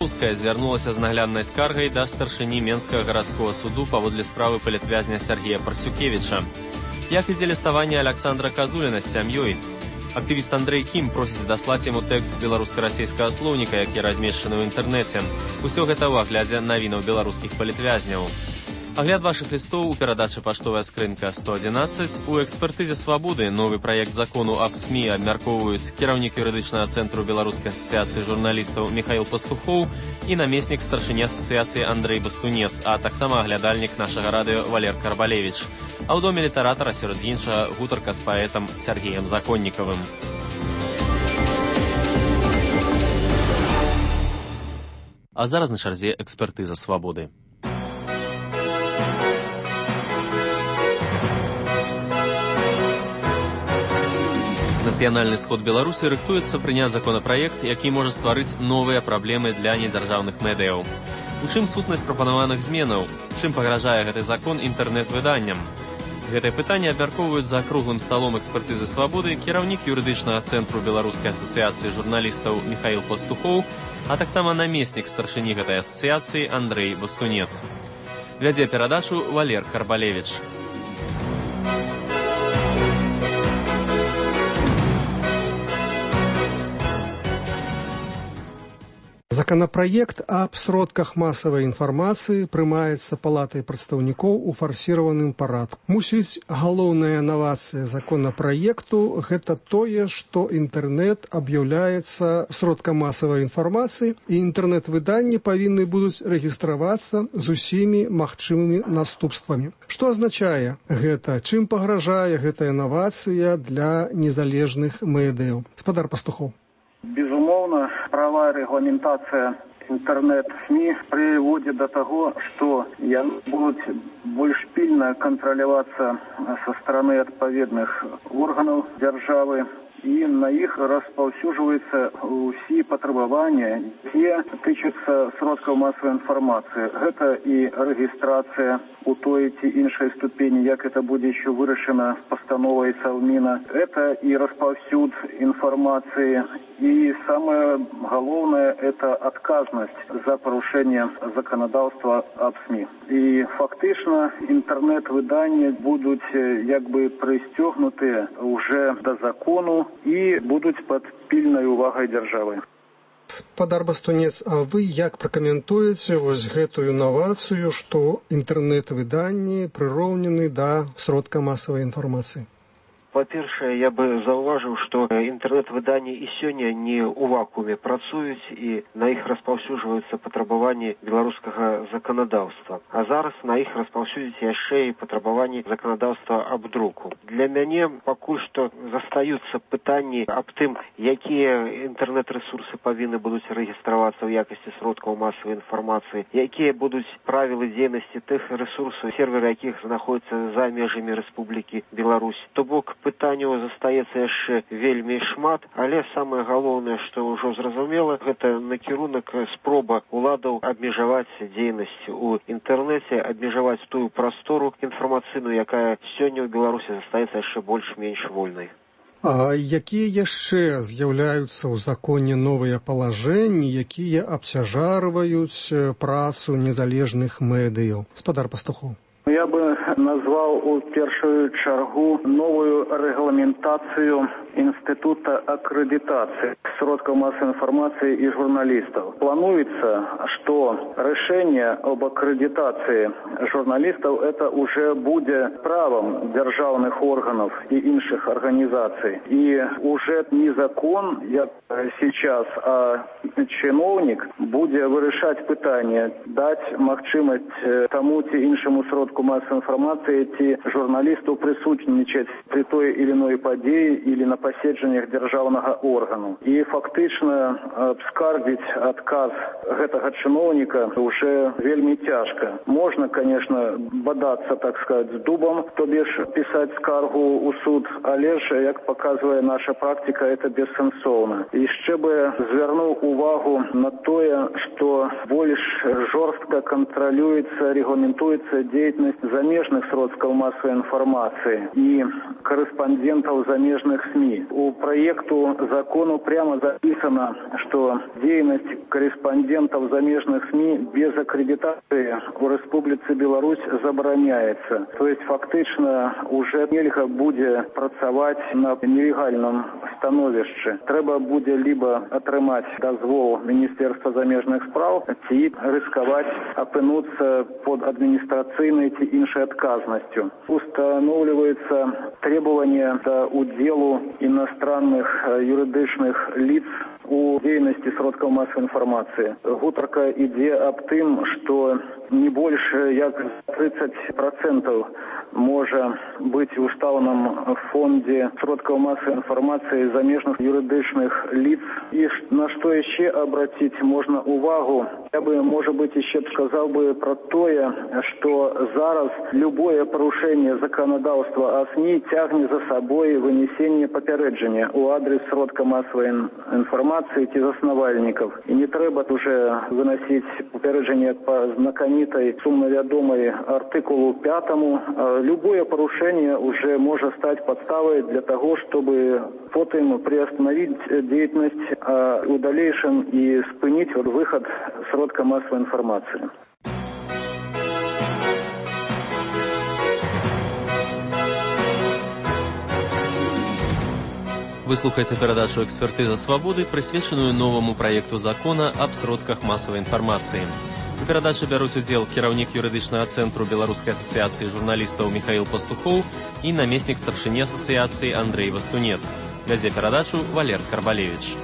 Кахаўская звярнулася з нагляднай скаргай да старшыні Менскага гарадскога суду паводле справы палітвязня Сергея Парсюкевіча. Як ідзе ліставанне Александра Казуліна з сям'ёй? Актывіст Андрей Кім просіць даслаць яму тэкст беларуска-расійскага слоўніка, які размешчаны ў інтэрнэце. Усё гэта ў аглядзе навінаў беларускіх палітвязняў. Агляд вашых лістоў у перадачы «Паштовая скрынка 111». У экспертызе «Свабоды» новы праект закону аб СМІ абмяркоўваюць кіраўнік юрыдычнага цэнтру Беларускай асацыяцыі журналістаў Михаил Пастухоў і намеснік старшыні асацыяцыі Андрей Бастунец, а таксама аглядальнік нашага радыё Валер Карбалевіч. А ў доме літаратара сярод іншага гутарка з паэтам Сергеем Законнікавым. А зараз на чарзе экспертыза «Свабоды». Нацыянальны сход Беларусі рыхтуецца прыняць законапраект, які можа стварыць новыя праблемы для недзяржаўных медыяў. У чым сутнасць прапанаваных зменаў? Чым пагражае гэты закон інтэрнэт-выданням? Гэтае пытанне абмяркоўваюць за круглым сталом экспертызы «Свабоды» кіраўнік юрыдычнага цэнтру Беларускай асацыяцыі журналістаў Михаил Пастухоў, а таксама намеснік старшыні гэтай асацыяцыі Андрей Бастунец. Вядзе перадачу Валер Карбалевіч. Законопроект об сродках массовой информации прымаецца палатай прадстаўнікоў у фарсіраваным парадку. Мусіць, галоўная новация законопроекту – гэта тое, што інтэрнэт аб'яўляецца сродкам массовой информации, і інтэрнэт-выданні павінны будуць рэгістравацца з усімі магчымымі наступствамі. Што азначае гэта? Чым пагражае гэтая новацыя для незалежных медыяў? Гаспадар Пастухоў. Безумоўно, правая регламентация интернет-СМИ приводит до того, что будут больше пильно контролироваться со стороны отповедных органов державы, и на их распаўсюджваюцца ўсе патрабавання, якія тычацца сродкаў масавай інфармацыі. Гэта і рэгістрацыя у той ці іншай ступені, як это будзе еще вырашана пастановай Саўміна. Это і распаўсюд інфармацыі, і самое галоўнае – это адказнасць за парушэнне заканадаўства аб СМІ. І фактычна інтэрнэт-выданні будуць як бы прыстёгнутыя уже да закону і будуць пад пільнай увагай дзяржавы. Гаспадар Бастунец, а вы як пракаментуеце вось гэтую новацыю, што інтэрнэт-выданні прыроўнены да сродка масавай інфармацыі? Па-першае, я бы заўважыў, што інтэрнэт-выданні і сёння не ў вакууме працуюць, і на іх распаўсюджваюцца патрабаванні беларускага заканадаўства. А зараз на іх распаўсюдзяць яшчэ і патрабаванні заканадаўства аб друку. Для мяне пакуль што застаюцца пытанні аб тым, якія інтэрнэт-рэсурсы павінны будуць рэгістравацца ў якасці сродкаў масавай інфармацыі, якія будуць правілы дзейнасці тых рэсурсаў, серверы якіх знаходзяцца за межамі Рэспублікі Беларусь. То бок, пытанняў застаецца яшчэ вельмі шмат, але самае галоўнае, што ўжо зразумела, гэта накірунак спроба уладаў абмежаваць дзейнасць у інтэрнэце, абмежаваць тую прастору інфармацыйную, якая сёння ў Беларусі застаецца яшчэ больш-менш вольнай. А якія яшчэ з'яўляюцца ў законе новыя палажэнні, якія абцяжарваюць працу незалежных медыяў? Гаспадар Пастухоў. Я бы назвал у першую чаргу новую регламентацию Института аккредитации сродков массовой информации и журналистов. Плануется, что решение об аккредитации журналистов это уже будет правом державных органов и инших организаций. И уже не закон, як сейчас, а чиновник будет вырашать пытание, дать магчимость тому ці іншому сродку масовой информации ці журналисту присутнічаць при той или иной подеи или на паседжаннях державного органу. И фактично обскардить отказ гэтага чиновника уже вельмі тяжко. Можно, конечно, бодаться, так сказать, с дубом, то бишь писать скаргу у суд, але ж, як показывает наша практика, это бессенсовно. Еще бы звернув увагу на тое, что больше жорстко контролируется, регламентуется деятельность замежных замежных сродкаў массовой информации и корреспондентов замежных СМИ. У проекту закону прямо записано, что деятельность корреспондентов замежных СМИ без аккредитации у Республицы Беларусь забороняется. То есть фактично уже нельга буде працаваць на нелегальном становішчы. Трэба будзе либо атрымаць дазвол Министерства замежных спраў, ці рысковать апынуцца под администрацыйной ці іншай адказнасцю. Устанавливается требование до уделу иностранных юридичных лиц у деятельности сродкаў массовой информации. Гутарка ідзе аб тым, что не больше як 30% може бути у устаўным фонде сродкаў массовой информации замежных юридичных лиц. И на что еще обратить можно увагу? Я бы, может быть, еще сказал бы про то, что зараз любое порушение законодавства о СМИ тягнет за собой вынесение попереджения у адрес сродка массовой информации ті заснавальников. И не треба уже выносить попереджение по знакомитой, сумно вядомой артикулу 5. Любое порушение уже может стать подставой для того, чтобы потом приостановить деятельность, а в дальнейшем и спынить выход сродка массовой информации. Вы слухаеце перадачу «Экспертыза свабоды», прысвечаную новому праекту закона аб сродках масавай інфармацыі. У перадачы бяруць удзел кіраўнік юрыдычнага цэнтру Беларускай асацыяцыі журналістаў Михаил Пастухоў і намеснік старшыні асацыяцыі Андрей Вастунец. Вядзе перадачу Валер Карбалевич.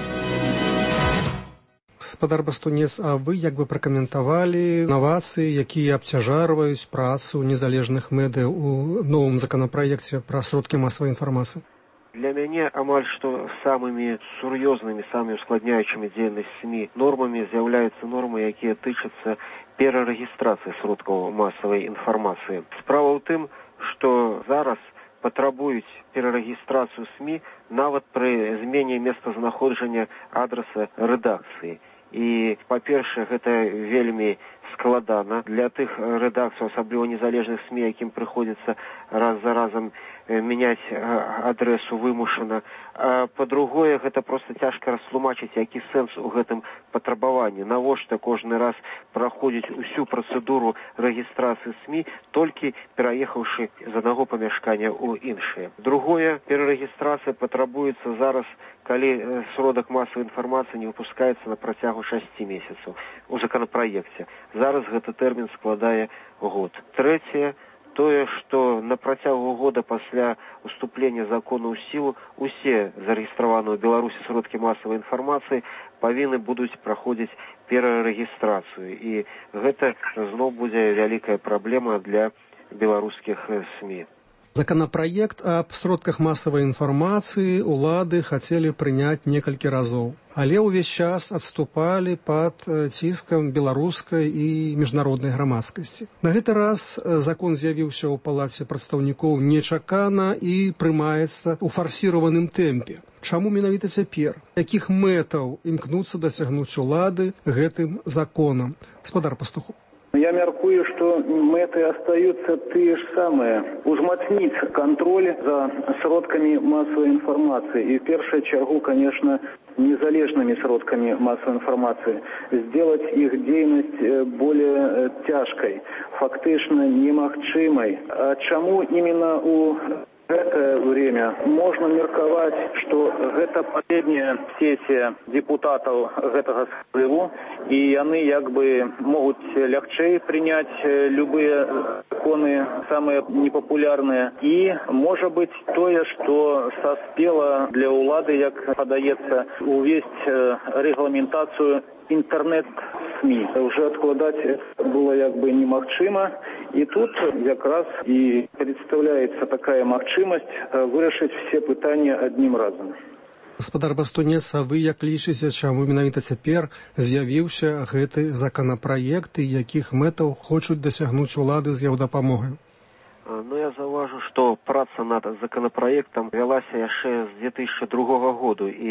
Гаспадар Бастунец, а вы як бы пракаментавалі новацыі, якія абцяжарваюць працу незалежных медыяў у новым законапраекце пра сродкі масавай інфармацыі? Для мяне амаль што самымі сур'ёзнымі, самымі ускладняючымі дзейнасць СМІ нормамі з'яўляюцца нормы, якія тычацца перарэгістрацыі сродкаў масавай інфармацыі. Справа ў тым, што зараз патрабуюць перарэгістрацыю СМІ нават пры змене месцазнаходжання адраса рэдакцыі. І, па-першае, гэта вельмі складана для тых рэдакцый, асабліва незалежных СМІ, якім прыходзіцца раз за разам мяняць адресу вымушана. А па-другое, гэта проста цяжка растлумачыць, які сэнс у гэтым патрабаванні. Навошта кожны раз праходзіць усю працэдуру рэгістрацыі СМІ, толькі пераехаўшы з аднаго памяшкання ў іншае. Другое, перарэгістрацыя патрабуецца зараз, калі сродак масавай інфармацыі не выпускаецца на працягу 6 месяцаў у законапраекце. Зараз гэты тэрмін складае год. Трэцяе, тое, што на працягу года пасля уступлення закону ў сілу усе зарэгістраваныя ў Беларусі сродкі масавай інфармацыі павінны будуць праходзіць перарэгістрацыю. І гэта зноў будзе вялікая праблема для беларускіх СМІ. Законопроект об сродках массовой информации улады хотели принять несколько разов, але увесь час отступали под ціскам беларускай и международной громадскости. На гэты раз закон з'явіўся ў палаце прадстаўнікоў нечакана и прымаецца ў фарсірованым тэмпе. Чаму менавіта цяпер? Якіх мэтаў імкнуцца дасягнуць улады гэтым законам? Гаспадар Пастухоў. Я мяркую, что мэты остаются те же самые. Узмацнить контроль за сродками массовой информации. И в первую очередь, конечно, незалежными сродками массовой информации. Сделать их деятельность более тяжкой, фактично немагчымой. А чему именно у это время можно мерковать, что это последняя сессия депутатов этого созыва, и они как бы могут легче принять любые законы, самые непопулярные. И может быть то, что соспело для улады, как подается, увесть регламентацию интернет-СМИ. Уже откладать было как бы немагчыма. И тут как раз и представляется такая магчымасць вырашыць все пытания одним разом. Гаспадар Бастунец, а вы як лічыце, чаму менавіта цяпер з'явіўся гэты законапраект і якіх мэтаў хочуць дасягнуць улады з яго дапамогай? Ну, я заўважу, што праца над законапраектам вялася яшчэ з 2002 году, і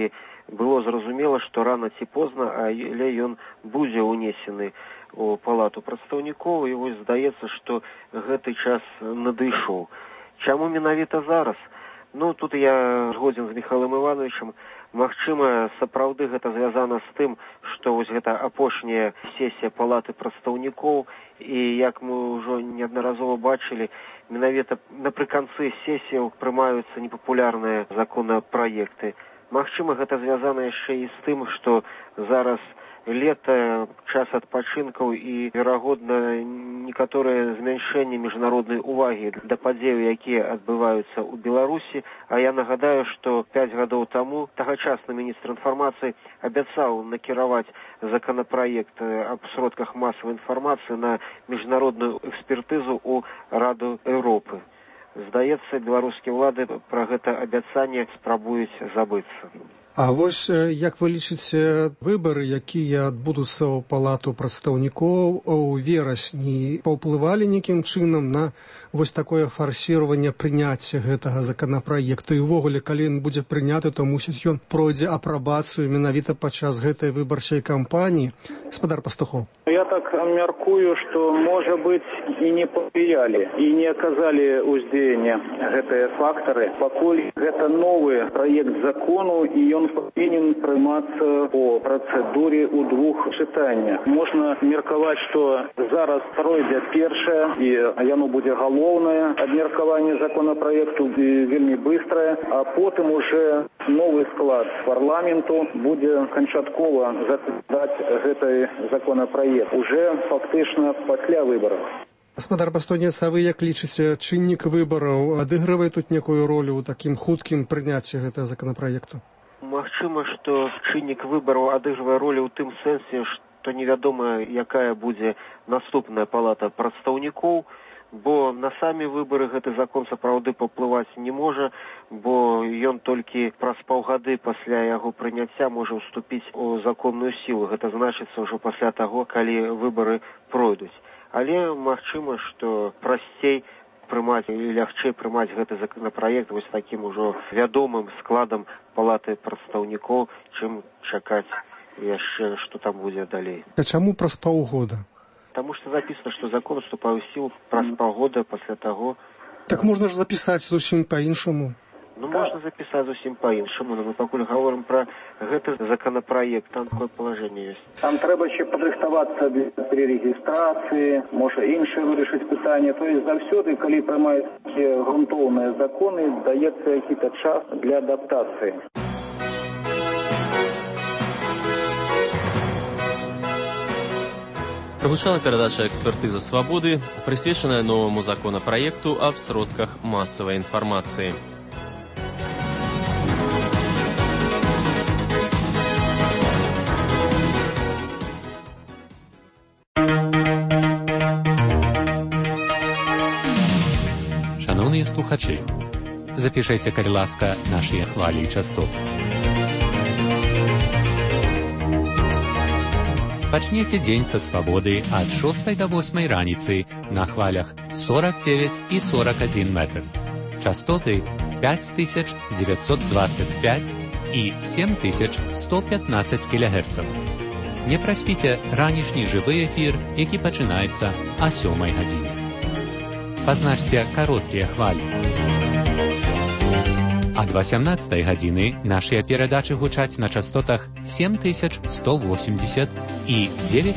было зразумела, што рана ці позна, але ён будзе ўнесены у палату прадстаўнікоў, і вось здаецца, што гэты час надышоў. Чаму менавіта зараз? Тут я згодзін з Михайлом Івановичем. Магчыма, сапраўды гэта звязана з тым, што вось гэта апошняя сесія палаты прадстаўнікоў, і як мы ўжо неаднаразова бачылі, менавіта напрыканцы сесіяў прымаюцца непапулярныя законапраекты. Магчыма, гэта звязана яшчэ і з тым, што зараз лета, час адпачынкаў і, верагодна, некаторыя змяншэнні міжнароднай увагі да падзеяў, якія адбываюцца ў Беларусі. А я нагадаю, што 5 гадоў таму тагачасны міністр інфармацыі абяцаў накіраваць законапраект аб сродках масавай інфармацыі на міжнародную экспертызу ў Раду Еўропы. Здаецца, беларускія ўлады пра гэта абяцанне спрабуюць забыцца. А вось, як вы лічыце, выбары, якія адбудуцца ў палату прадстаўнікоў у верасні, паўплывалі нейкім чынам на вось такое фарсіраванне прыняцця гэтага законапраекту? І ўвогуле, калі ён будзе прыняты, то мусіць ён пройдзе апрабацыю менавіта падчас гэтай выбарчай кампаніі. Гаспадар Пастухоў. Я так мяркую, што, можа быць, і не павлиялі, і не аказалі ўздзеяння гэтыя фактары, пакуль гэта новы праект закону, і ён павінен прымацца по працэдуры ў 2 чытаннях. Можна меркаваць, што зараз пройдзе першае, і яно будзе галоўнае абмеркаванне законапраекту вельмі быстрае, а потым уже новы склад парламенту будзе канчаткова затвярджаць гэты законапраект уже фактычна пасля выбараў. Гаспадар Пастунец, а вы як лічыце, чыннік выбараў адыгрывае тут некую ролю ў такім хуткім прыняцці гэтага законапраекту? Магчыма, што чыннік выбараў адыгрывае ролю ў тым сэнсе, што невядома, якая будзе наступная палата прадстаўнікоў, бо на самі выбары гэты закон сапраўды паўплываць не можа, бо ён толькі праз паўгады пасля яго прыняцця можа ўступіць у законную сілу. Гэта значыцца ўжо пасля таго, калі выбары пройдуць. Але магчыма, што прасцей прымаць і лягчэй прымаць гэты законапраект вось такім ужо вядомым складам палаты прадстаўнікоў, чым чакаць яшчэ, што там будзе далей. А чаму праз паўгода? Таму што запісана, што закон уступае ў сілу праз паўгода пасля таго. Так можна ж запісаць зусім па-іншаму. Можна запісаць зусім па-іншаму, но мы пакуль гаворым пра гэты законапраект, там такое палажэнне ёсць. Там трэба ще падрыхтавацца для перерэгістрацыі, можа іншае вырашыць пытанне. То есть заўсёды, калі прымаюць грунтоўныя законы, даецца які-то час для адаптацыі. Прагучала перадача «Экспертыза свабоды», прысвечаная новаму законапраекту аб сродках масавай інфармацыі. Шановні слухачі, запишіться, калі ласка, наші хвалі і частоты. Пачнеце дзень са свабоды ад 6 до 8 раніцы на хвалях 49 і 41 метр. Частоты 5925 і 7115 кГц. Не праспіце ранішні жывы эфір, які пачынаецца о 7 гадзіне. Пазначце кароткія хвалі. Ад 18 гадзіны нашыя перадачы гучаць на частотах 7180 і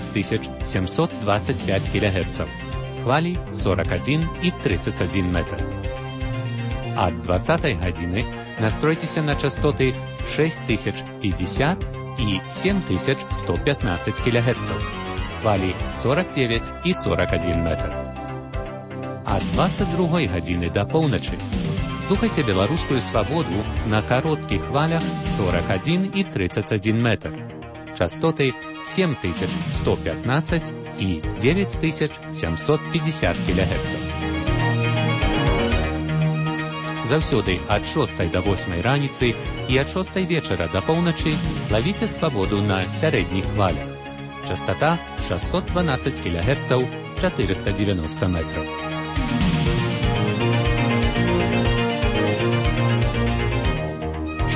9725 кГц. Хвалі 41 і 31 метр. Ад 20 гадзіны настройцеся на частоты 6050 і 7115 кГц. Хвалі 49 і 41 метр. Ад 22 гадзіны да поўначы слухайце беларускую свабоду на кароткіх хвалях 41 і 31 метр. Частоты 7115 і 9750 кГц. Заўсёды ад 6 до 8 раніцы і ад 6 вечара да поўначы лавіце свабоду на сярэдніх хвалях. Частота 612 кГц, 490 метров.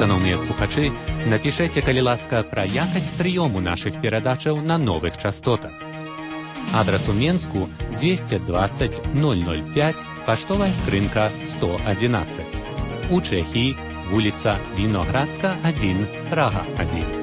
Шаноўныя слухачы, напішэце, калі ласка, пра якасць прыёму нашых перадачаў на новых частотах. Адрас у Менску 220 005, паштовая скрынка 111. У Чэхіі вуліца Віноградска 1, Прага 1.